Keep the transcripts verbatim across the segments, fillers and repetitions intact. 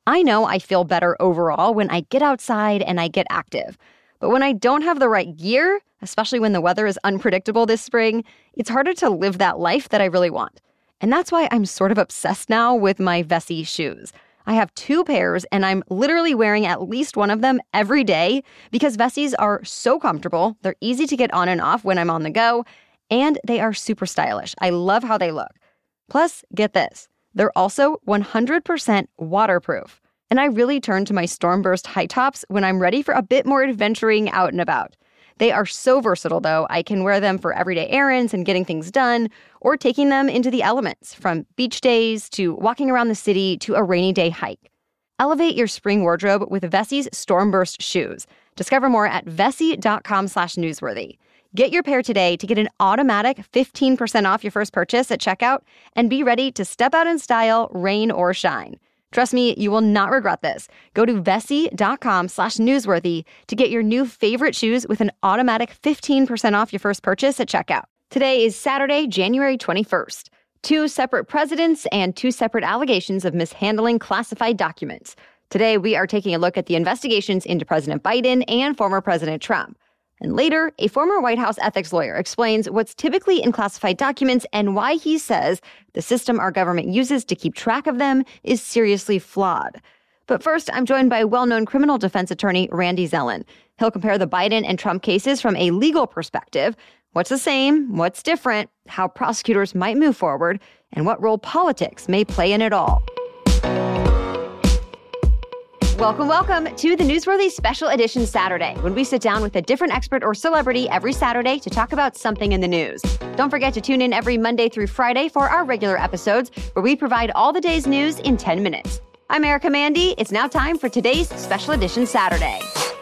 I know I feel better overall when I get outside and I get active. But when I don't have the right gear, especially when the weather is unpredictable this spring, it's harder to live that life that I really want. And that's why I'm sort of obsessed now with my Vessi shoes. I have two pairs, and I'm literally wearing at least one of them every day because Vessis are so comfortable, they're easy to get on and off when I'm on the go, and they are super stylish. I love how they look. Plus, get this, they're also one hundred percent waterproof. And I really turn to my Stormburst high tops when I'm ready for a bit more adventuring out and about. They are so versatile, though. I can wear them for everyday errands and getting things done, or taking them into the elements, from beach days to walking around the city to a rainy day hike. Elevate your spring wardrobe with Vessi's Stormburst shoes. Discover more at vessi.com slash newsworthy. Get your pair today to get an automatic fifteen percent off your first purchase at checkout and be ready to step out in style, rain or shine. Trust me, you will not regret this. Go to vessi.com slash newsworthy to get your new favorite shoes with an automatic fifteen percent off your first purchase at checkout. Today is Saturday, January twenty-first. Two separate presidents and two separate allegations of mishandling classified documents. Today, we are taking a look at the investigations into President Biden and former President Trump. And later, a former White House ethics lawyer explains what's typically in classified documents and why he says the system our government uses to keep track of them is seriously flawed. But first, I'm joined by well-known criminal defense attorney Randy Zelin. He'll compare the Biden and Trump cases from a legal perspective, what's the same, what's different, how prosecutors might move forward, and what role politics may play in it all. Welcome, welcome to the Newsworthy Special Edition Saturday, when we sit down with a different expert or celebrity every Saturday to talk about something in the news. Don't forget to tune in every Monday through Friday for our regular episodes, where we provide all the day's news in ten minutes. I'm Erica Mandy. It's now time for today's Special Edition Saturday.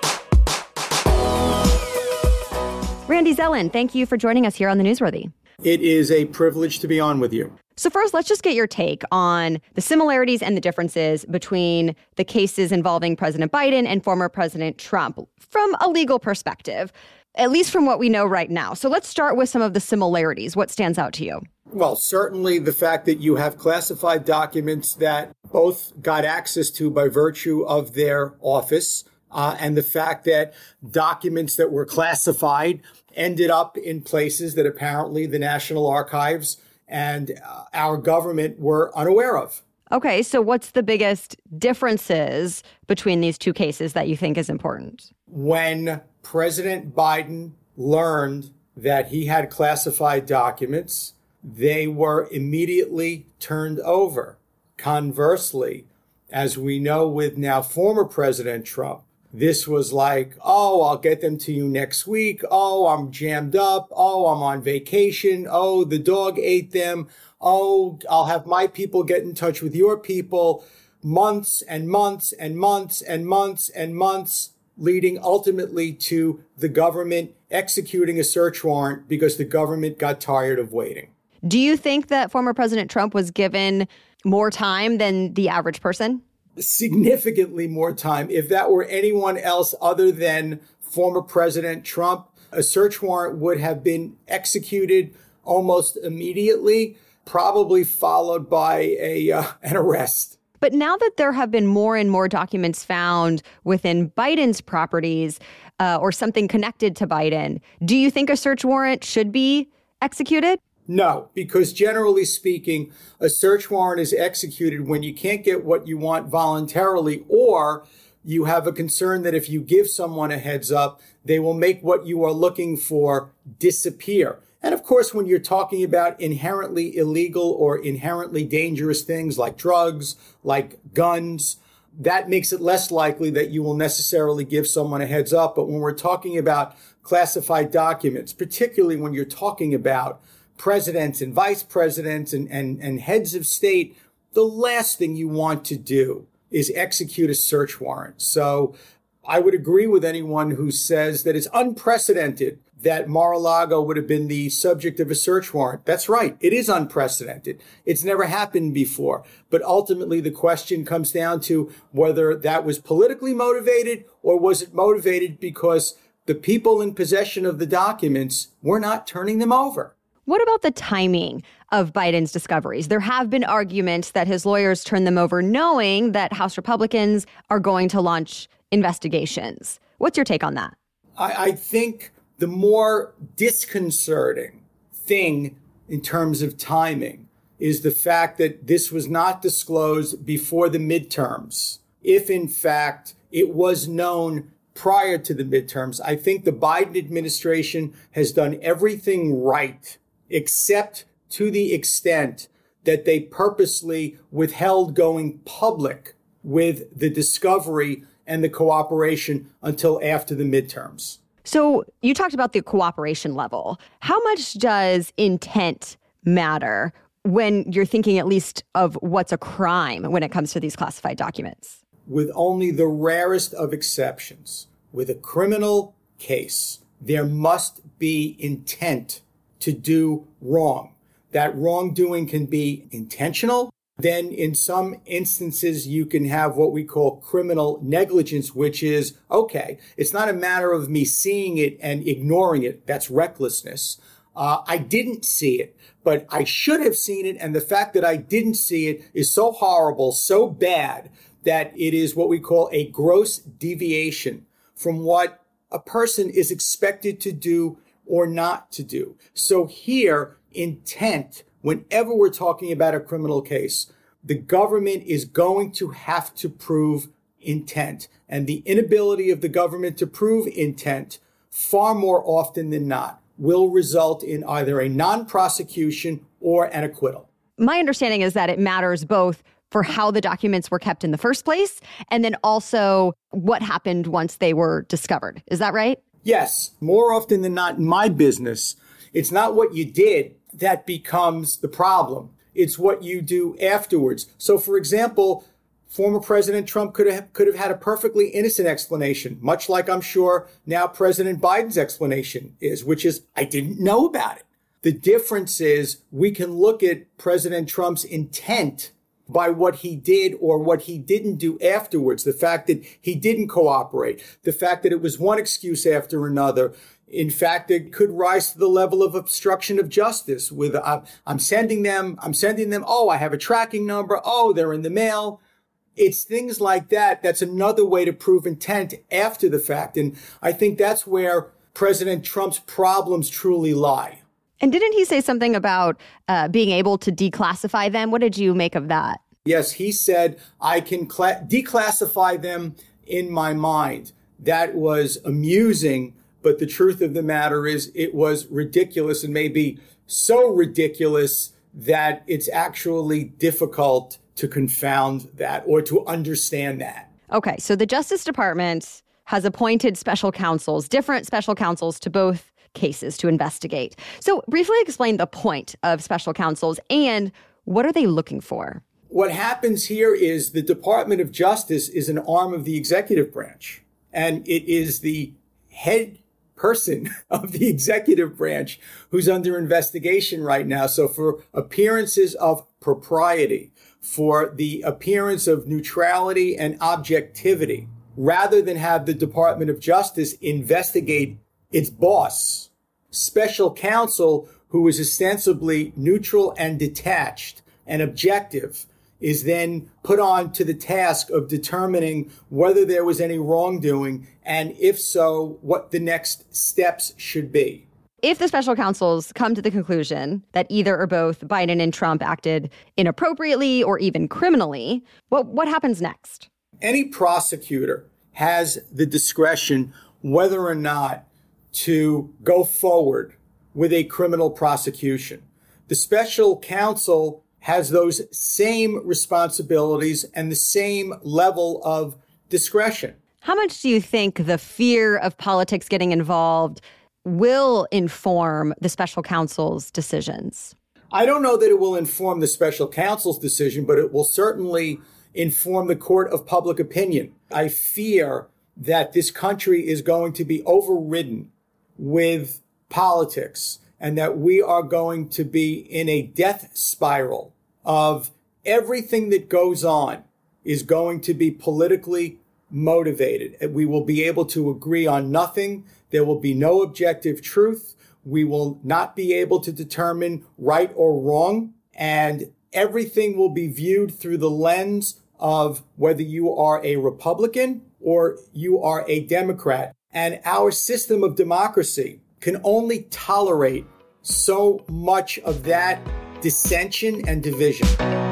Randy Zelin, thank you for joining us here on the Newsworthy. It is a privilege to be on with you. So first, let's just get your take on the similarities and the differences between the cases involving President Biden and former President Trump from a legal perspective, at least from what we know right now. So let's start with some of the similarities. What stands out to you? Well, certainly the fact that you have classified documents that both got access to by virtue of their office, uh, and the fact that documents that were classified ended up in places that apparently the National Archives and uh, our government were unaware of. Okay, so what's the biggest differences between these two cases that you think is important? When President Biden learned that he had classified documents, they were immediately turned over. Conversely, as we know with now former President Trump, this was like, oh, I'll get them to you next week. Oh, I'm jammed up. Oh, I'm on vacation. Oh, the dog ate them. Oh, I'll have my people get in touch with your people. Months and months and months and months and months, leading ultimately to the government executing a search warrant because the government got tired of waiting. Do you think that former President Trump was given more time than the average person? Significantly more time. If that were anyone else other than former President Trump, a search warrant would have been executed almost immediately, probably followed by a uh, an arrest. But now that there have been more and more documents found within Biden's properties uh, or something connected to Biden, do you think a search warrant should be executed? No, because generally speaking, a search warrant is executed when you can't get what you want voluntarily, or you have a concern that if you give someone a heads up, they will make what you are looking for disappear. And of course, when you're talking about inherently illegal or inherently dangerous things like drugs, like guns, that makes it less likely that you will necessarily give someone a heads up. But when we're talking about classified documents, particularly when you're talking about presidents and vice presidents and, and, and heads of state, the last thing you want to do is execute a search warrant. So I would agree with anyone who says that it's unprecedented that Mar-a-Lago would have been the subject of a search warrant. That's right. It is unprecedented. It's never happened before. But ultimately, the question comes down to whether that was politically motivated or was it motivated because the people in possession of the documents were not turning them over. What about the timing of Biden's discoveries? There have been arguments that his lawyers turned them over knowing that House Republicans are going to launch investigations. What's your take on that? I, I think the more disconcerting thing in terms of timing is the fact that this was not disclosed before the midterms. If, in fact, it was known prior to the midterms, I think the Biden administration has done everything right, except to the extent that they purposely withheld going public with the discovery and the cooperation until after the midterms. So you talked about the cooperation level. How much does intent matter when you're thinking at least of what's a crime when it comes to these classified documents? With only the rarest of exceptions, with a criminal case, there must be intent to do wrong. That wrongdoing can be intentional. Then in some instances, you can have what we call criminal negligence, which is, okay, it's not a matter of me seeing it and ignoring it. That's recklessness. Uh, I didn't see it, but I should have seen it. And the fact that I didn't see it is so horrible, so bad, that it is what we call a gross deviation from what a person is expected to do or not to do. So here, intent, whenever we're talking about a criminal case, the government is going to have to prove intent. And the inability of the government to prove intent, far more often than not, will result in either a non-prosecution or an acquittal. My understanding is that it matters both for how the documents were kept in the first place and then also what happened once they were discovered. Is that right? Yes. More often than not in my business, it's not what you did that becomes the problem. It's what you do afterwards. So, for example, former President Trump could have could have had a perfectly innocent explanation, much like I'm sure now President Biden's explanation is, which is, I didn't know about it. The difference is we can look at President Trump's intent by what he did or what he didn't do afterwards. The fact that he didn't cooperate, the fact that it was one excuse after another. In fact, it could rise to the level of obstruction of justice with, uh, I'm sending them, I'm sending them, oh, I have a tracking number, oh, they're in the mail. It's things like that. That's another way to prove intent after the fact. And I think that's where President Trump's problems truly lie. And didn't he say something about uh, being able to declassify them? What did you make of that? Yes, he said, I can cla- declassify them in my mind. That was amusing, but the truth of the matter is it was ridiculous, and maybe so ridiculous that it's actually difficult to confound that or to understand that. Okay, so the Justice Department has appointed special counsels, different special counsels to both cases to investigate. So briefly explain the point of special counsels and what are they looking for? What happens here is the Department of Justice is an arm of the executive branch, and it is the head person of the executive branch who's under investigation right now. So for appearances of propriety, for the appearance of neutrality and objectivity, rather than have the Department of Justice investigate its boss, special counsel who is ostensibly neutral and detached and objective is then put on to the task of determining whether there was any wrongdoing and if so, what the next steps should be. If the special counsels come to the conclusion that either or both Biden and Trump acted inappropriately or even criminally, what, what happens next? Any prosecutor has the discretion whether or not to go forward with a criminal prosecution. The special counsel has those same responsibilities and the same level of discretion. How much do you think the fear of politics getting involved will inform the special counsel's decisions? I don't know that it will inform the special counsel's decision, but it will certainly inform the court of public opinion. I fear that this country is going to be overridden with politics and that we are going to be in a death spiral of everything that goes on is going to be politically motivated. And we will be able to agree on nothing. There will be no objective truth. We will not be able to determine right or wrong, and everything will be viewed through the lens of whether you are a Republican or you are a Democrat. And our system of democracy can only tolerate so much of that dissension and division.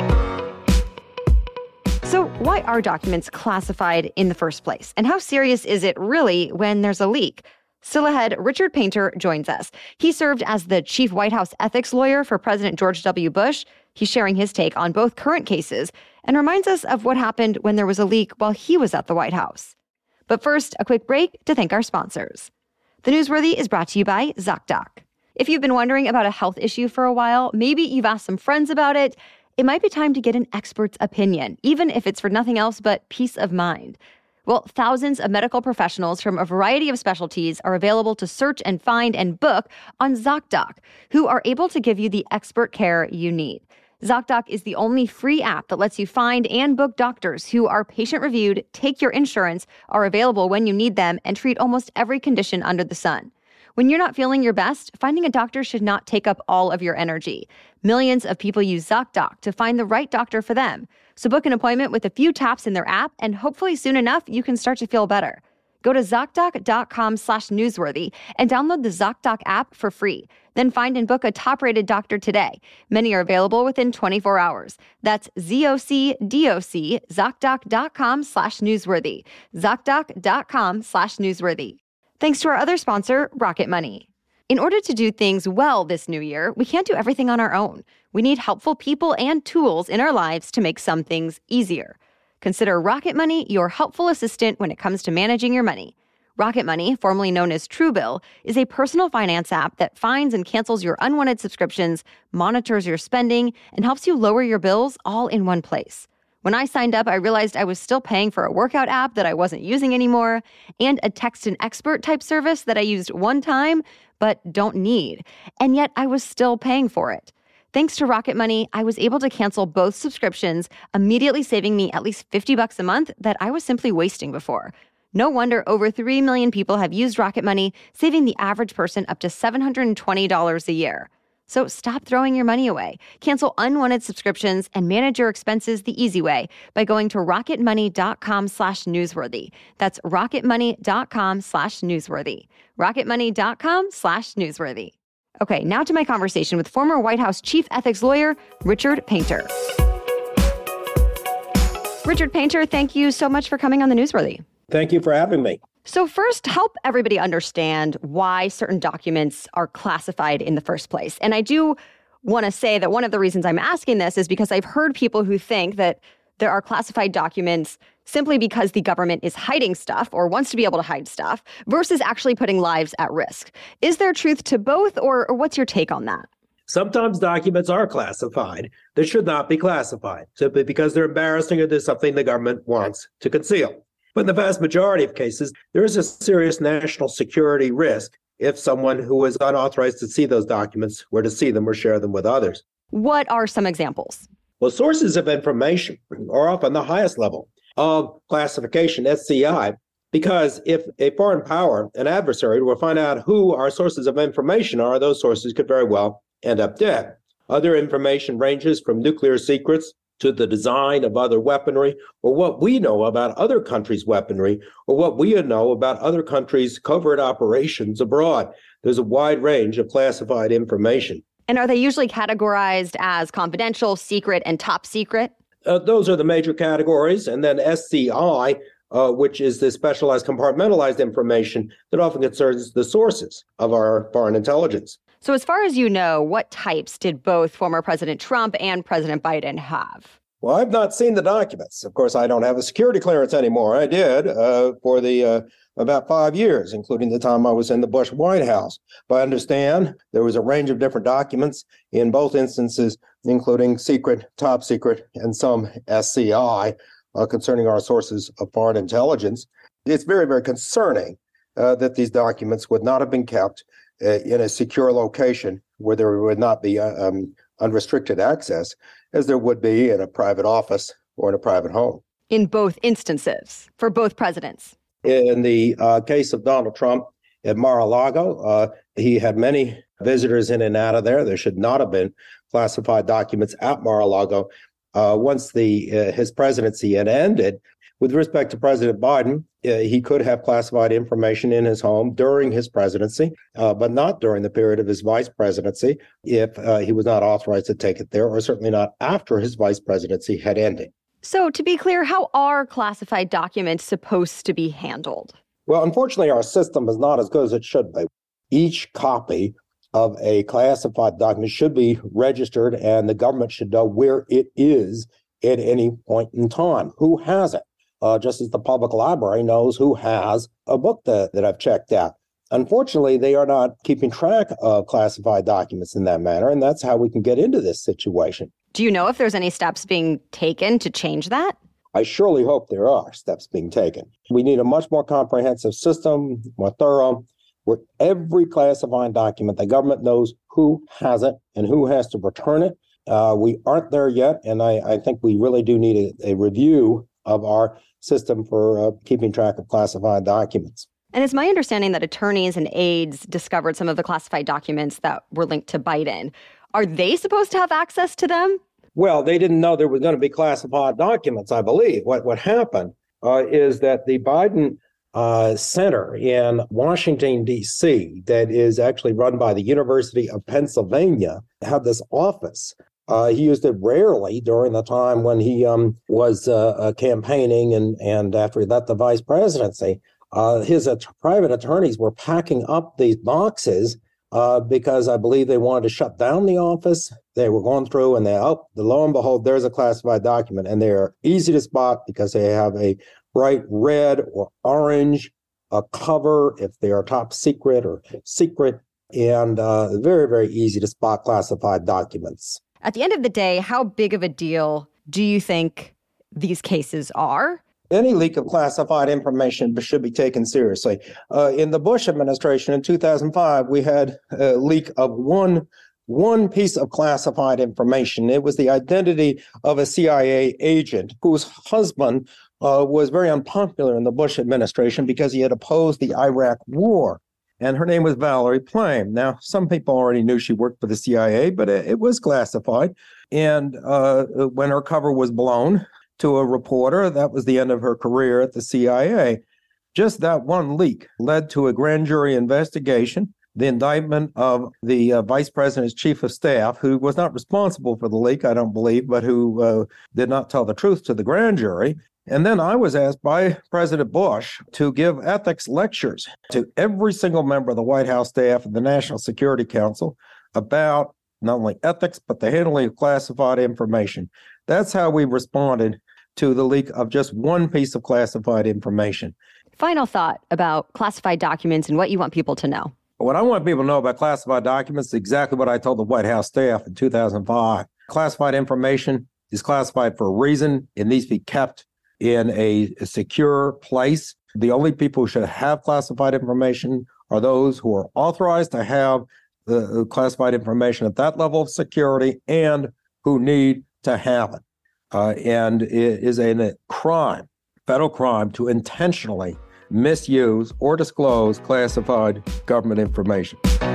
So why are documents classified in the first place? And how serious is it really when there's a leak? Still ahead, Richard Painter joins us. He served as the chief White House ethics lawyer for President George W. Bush. He's sharing his take on both current cases and reminds us of what happened when there was a leak while he was at the White House. But first, a quick break to thank our sponsors. The Newsworthy is brought to you by ZocDoc. If you've been wondering about a health issue for a while, maybe you've asked some friends about it, it might be time to get an expert's opinion, even if it's for nothing else but peace of mind. Well, thousands of medical professionals from a variety of specialties are available to search and find and book on ZocDoc, who are able to give you the expert care you need. ZocDoc is the only free app that lets you find and book doctors who are patient-reviewed, take your insurance, are available when you need them, and treat almost every condition under the sun. When you're not feeling your best, finding a doctor should not take up all of your energy. Millions of people use ZocDoc to find the right doctor for them. So book an appointment with a few taps in their app, and hopefully soon enough, you can start to feel better. Go to ZocDoc.com slash newsworthy and download the ZocDoc app for free. Then find and book a top-rated doctor today. Many are available within twenty-four hours. That's Z-O-C-D-O-C, ZocDoc.com slash newsworthy. ZocDoc.com slash newsworthy. Thanks to our other sponsor, Rocket Money. In order to do things well this new year, we can't do everything on our own. We need helpful people and tools in our lives to make some things easier. Consider Rocket Money your helpful assistant when it comes to managing your money. Rocket Money, formerly known as Truebill, is a personal finance app that finds and cancels your unwanted subscriptions, monitors your spending, and helps you lower your bills all in one place. When I signed up, I realized I was still paying for a workout app that I wasn't using anymore, and a text an expert type service that I used one time but don't need. And yet I was still paying for it. Thanks to Rocket Money, I was able to cancel both subscriptions, immediately saving me at least fifty bucks a month that I was simply wasting before. No wonder over three million people have used Rocket Money, saving the average person up to seven hundred twenty dollars a year. So stop throwing your money away. Cancel unwanted subscriptions and manage your expenses the easy way by going to rocketmoney.com slash newsworthy. That's rocketmoney.com slash newsworthy. rocketmoney.com slash newsworthy. Okay, now to my conversation with former White House chief ethics lawyer, Richard Painter. Richard Painter, thank you so much for coming on the Newsworthy. Thank you for having me. So first, help everybody understand why certain documents are classified in the first place. And I do want to say that one of the reasons I'm asking this is because I've heard people who think that there are classified documents simply because the government is hiding stuff or wants to be able to hide stuff versus actually putting lives at risk. Is there truth to both, or, or what's your take on that? Sometimes documents are classified that should not be classified simply because they're embarrassing or there's something the government wants to conceal. But in the vast majority of cases, there is a serious national security risk if someone who is unauthorized to see those documents were to see them or share them with others. What are some examples? Well, sources of information are often the highest level of classification, S C I, because if a foreign power, an adversary, will find out who our sources of information are, those sources could very well end up dead. Other information ranges from nuclear secrets to the design of other weaponry, or what we know about other countries' weaponry, or what we know about other countries' covert operations abroad. There's a wide range of classified information. And are they usually categorized as confidential, secret, and top secret? Uh, those are the major categories. And then S C I, uh, which is the specialized compartmentalized information that often concerns the sources of our foreign intelligence. So as far as you know, what types did both former President Trump and President Biden have? Well, I've not seen the documents. Of course, I don't have a security clearance anymore. I did uh, for the uh, about five years, including the time I was in the Bush White House. But I understand there was a range of different documents in both instances, including secret, top secret, and some S C I uh, concerning our sources of foreign intelligence. It's very, very concerning uh, that these documents would not have been kept uh, in a secure location where there would not be uh, um, unrestricted access, as there would be in a private office or in a private home. In both instances, for both presidents. In the uh, case of Donald Trump, at Mar-a-Lago. Uh, he had many visitors in and out of there. There should not have been classified documents at Mar-a-Lago. Uh, once the uh, his presidency had ended, with respect to President Biden, uh, he could have classified information in his home during his presidency, uh, but not during the period of his vice presidency if uh, he was not authorized to take it there, or certainly not after his vice presidency had ended. So to be clear, how are classified documents supposed to be handled? Well, unfortunately, our system is not as good as it should be. Each copy of a classified document should be registered, and the government should know where it is at any point in time. Who has it? Uh, just as the public library knows who has a book that, that I've checked out. Unfortunately, they are not keeping track of classified documents in that manner, and that's how we can get into this situation. Do you know if there's any steps being taken to change that? I surely hope there are steps being taken. We need a much more comprehensive system, more thorough, where every classified document, the government knows who has it and who has to return it. Uh, we aren't there yet, and I, I think we really do need a, a review of our system for uh, keeping track of classified documents. And it's my understanding that attorneys and aides discovered some of the classified documents that were linked to Biden. Are they supposed to have access to them? Well, they didn't know there was going to be classified documents, I believe. What, what happened uh, is that the Biden Uh, center in Washington, D C, that is actually run by the University of Pennsylvania, had this office. Uh, he used it rarely during the time when he um, was uh, uh, campaigning and, and after he left the vice presidency. Uh, his uh, private attorneys were packing up these boxes uh, because I believe they wanted to shut down the office. They were going through and they, oh, lo and behold, there's a classified document. And they're easy to spot because they have a bright red or orange a cover if they are top secret or secret, and uh, very, very easy to spot classified documents. At the end of the day, how big of a deal do you think these cases are? Any leak of classified information should be taken seriously. Uh, in the Bush administration in two thousand five, we had a leak of one one piece of classified information. It was the identity of a C I A agent whose husband uh, was very unpopular in the Bush administration because he had opposed the Iraq war. And her name was Valerie Plame. Now, some people already knew she worked for the C I A, but it, it was classified. And uh, when her cover was blown to a reporter, that was the end of her career at the C I A. Just that one leak led to a grand jury investigation, the indictment of the uh, vice president's chief of staff, who was not responsible for the leak, I don't believe, but who uh, did not tell the truth to the grand jury. And then I was asked by President Bush to give ethics lectures to every single member of the White House staff and the National Security Council about not only ethics, but the handling of classified information. That's how we responded to the leak of just one piece of classified information. Final thought about classified documents and what you want people to know. What I want people to know about classified documents is exactly what I told the White House staff in two thousand five. Classified information is classified for a reason. It needs to be kept in a, a secure place. The only people who should have classified information are those who are authorized to have the classified information at that level of security and who need to have it. Uh, and it is a crime, federal crime, to intentionally misuse or disclose classified government information.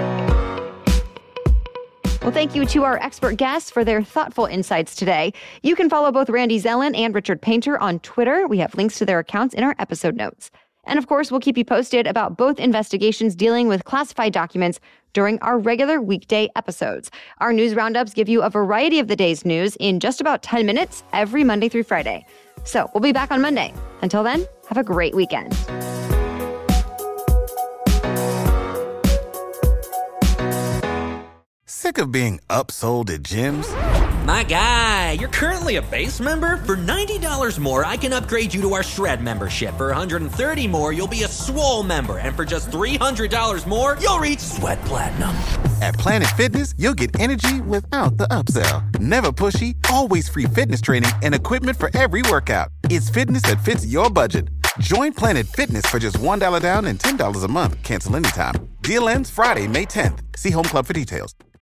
Well, thank you to our expert guests for their thoughtful insights today. You can follow both Randy Zelin and Richard Painter on Twitter. We have links to their accounts in our episode notes. And of course, we'll keep you posted about both investigations dealing with classified documents during our regular weekday episodes. Our news roundups give you a variety of the day's news in just about ten minutes every Monday through Friday. So we'll be back on Monday. Until then, have a great weekend. Sick of being upsold at gyms? My guy, you're currently a base member? For ninety dollars more, I can upgrade you to our Shred membership. For one hundred thirty dollars more, you'll be a Swole member. And for just three hundred dollars more, you'll reach Sweat Platinum. At Planet Fitness, you'll get energy without the upsell. Never pushy, always free fitness training and equipment for every workout. It's fitness that fits your budget. Join Planet Fitness for just one dollar down and ten dollars a month. Cancel anytime. Deal ends Friday, May tenth. See Home Club for details.